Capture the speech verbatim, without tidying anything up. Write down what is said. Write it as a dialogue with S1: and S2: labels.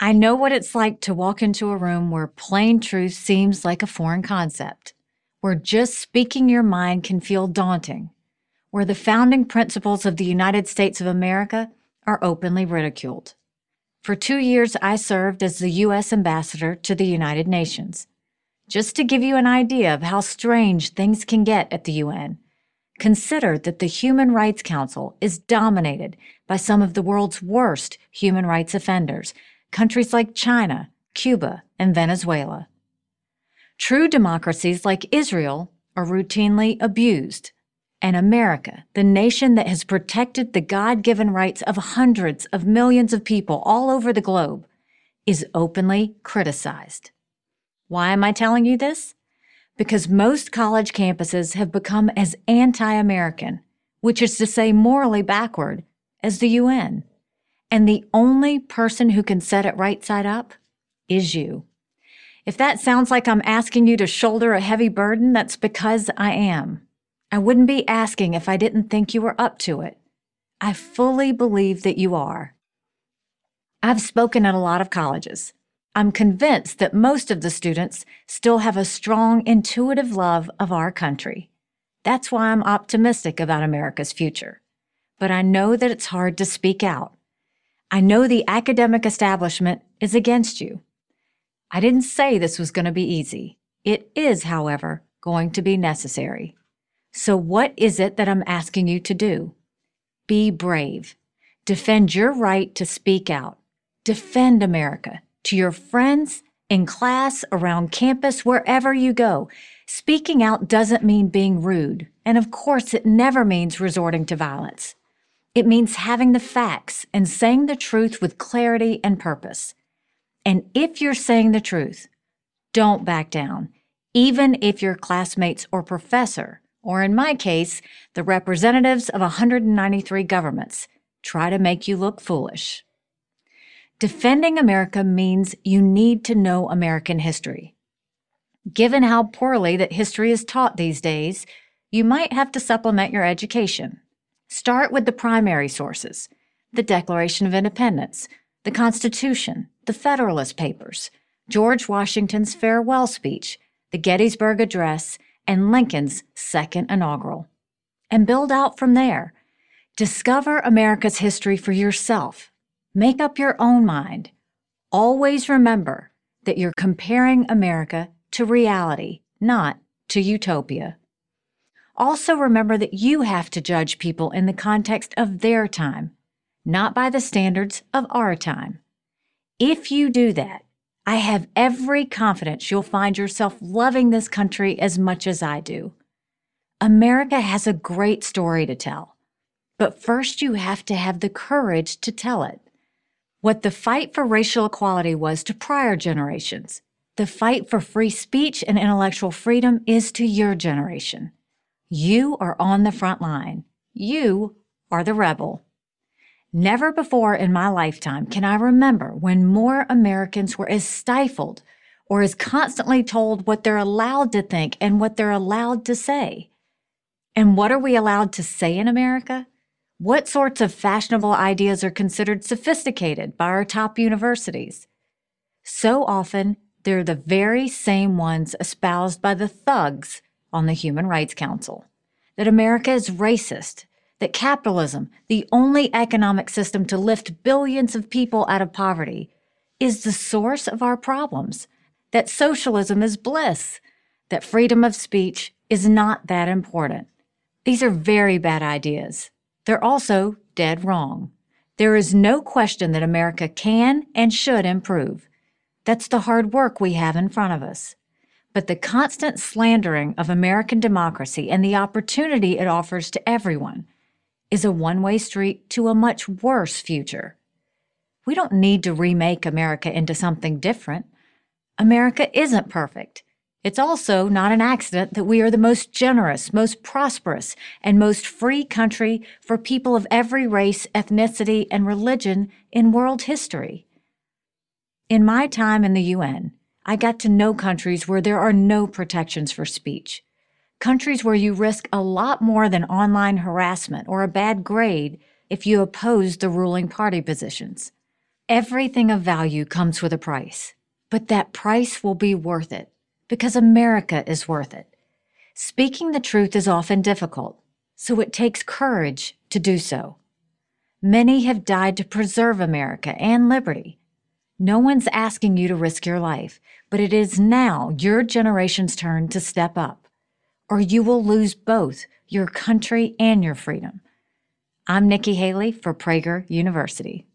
S1: I know what it's like to walk into a room where plain truth seems like a foreign concept, where just speaking your mind can feel daunting, where the founding principles of the United States of America are openly ridiculed. For two years, I served as the U S ambassador to the United Nations. Just to give you an idea of how strange things can get at the U N, consider that the Human Rights Council is dominated by some of the world's worst human rights offenders, countries like China, Cuba, and Venezuela. True democracies like Israel are routinely abused, and America, the nation that has protected the God-given rights of hundreds of millions of people all over the globe, is openly criticized. Why am I telling you this? Because most college campuses have become as anti-American, which is to say morally backward, as the U N. And the only person who can set it right side up is you. If that sounds like I'm asking you to shoulder a heavy burden, that's because I am. I wouldn't be asking if I didn't think you were up to it. I fully believe that you are. I've spoken at a lot of colleges. I'm convinced that most of the students still have a strong, intuitive love of our country. That's why I'm optimistic about America's future. But I know that it's hard to speak out. I know the academic establishment is against you. I didn't say this was going to be easy. It is, however, going to be necessary. So what is it that I'm asking you to do? Be brave. Defend your right to speak out. Defend America to your friends, in class, around campus, wherever you go. Speaking out doesn't mean being rude, and of course it never means resorting to violence. It means having the facts and saying the truth with clarity and purpose. And if you're saying the truth, don't back down, even if your classmates or professor, or in my case, the representatives of one hundred ninety-three governments, try to make you look foolish. Defending America means you need to know American history. Given how poorly that history is taught these days, you might have to supplement your education. Start with the primary sources, the Declaration of Independence, the Constitution, the Federalist Papers, George Washington's farewell speech, the Gettysburg Address, and Lincoln's second inaugural. And build out from there. Discover America's history for yourself. Make up your own mind. Always remember that you're comparing America to reality, not to utopia. Also remember that you have to judge people in the context of their time, not by the standards of our time. If you do that, I have every confidence you'll find yourself loving this country as much as I do. America has a great story to tell, but first you have to have the courage to tell it. What the fight for racial equality was to prior generations, the fight for free speech and intellectual freedom is to your generation. You are on the front line. You are the rebel. Never before in my lifetime can I remember when more Americans were as stifled or as constantly told what they're allowed to think and what they're allowed to say. And what are we allowed to say in America? What sorts of fashionable ideas are considered sophisticated by our top universities? So often, they're the very same ones espoused by the thugs on the Human Rights Council. That America is racist, that capitalism, the only economic system to lift billions of people out of poverty, is the source of our problems, that socialism is bliss, that freedom of speech is not that important. These are very bad ideas. They're also dead wrong. There is no question that America can and should improve. That's the hard work we have in front of us. But the constant slandering of American democracy and the opportunity it offers to everyone is a one-way street to a much worse future. We don't need to remake America into something different. America isn't perfect. It's also not an accident that we are the most generous, most prosperous, and most free country for people of every race, ethnicity, and religion in world history. In my time in the U N, I got to know countries where there are no protections for speech, countries where you risk a lot more than online harassment or a bad grade if you oppose the ruling party positions. Everything of value comes with a price, but that price will be worth it because America is worth it. Speaking the truth is often difficult, so it takes courage to do so. Many have died to preserve America and liberty. No one's asking you to risk your life, but it is now your generation's turn to step up, or you will lose both your country and your freedom. I'm Nikki Haley for Prager University.